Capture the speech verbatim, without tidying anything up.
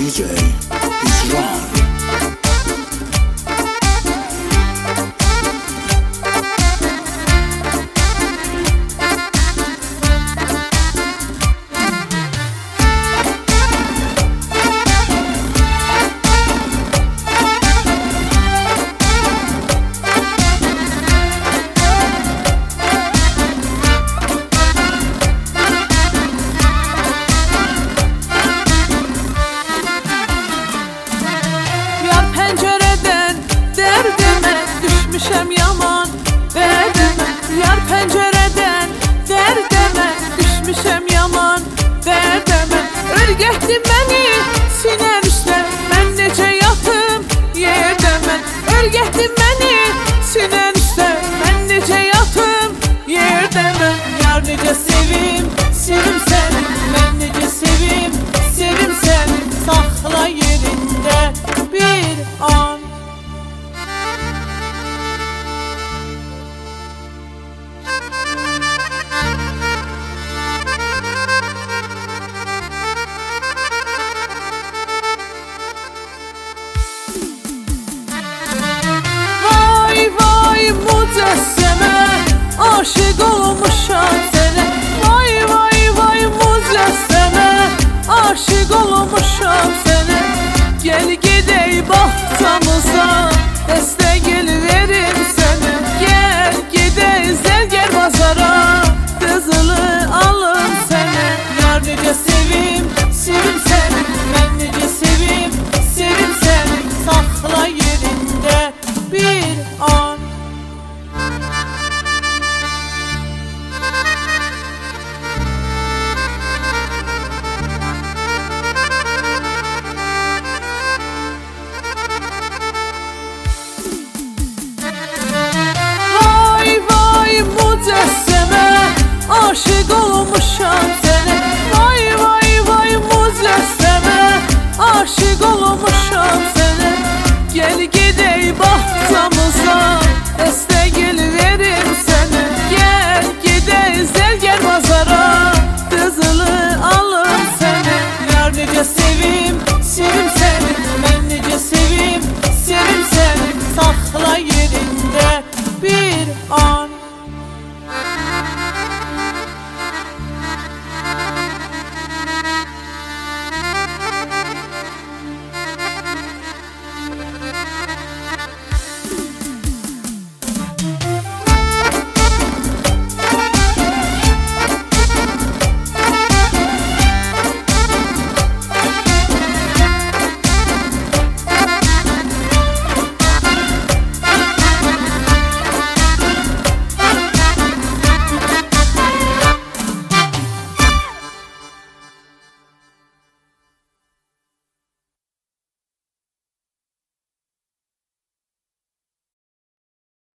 D J is Ron. Düşmüşəm yaman dərdimə, yar pəncərədən dərdəmə. Düşmüşəm yaman dərdəmə, örgətdi məni sinən üstə, mən necə yatım yerdəmə. Örgətdi məni sinən üstə, mən necə yatım yerdəmə. Yar necə sevim, sevim səni, mən necə sevim, sevim səni. Saxla yerində bir an. Aşık olmuşam sənə, vay vay vay Mücəssəmə. Aşık olmuşam sənə, gəl gedək bağçamıza, dəstək el verim sənə. Gəl gedək zərgər bazara, qızılı alım sənə. Yar necə sevim, sevim sənə.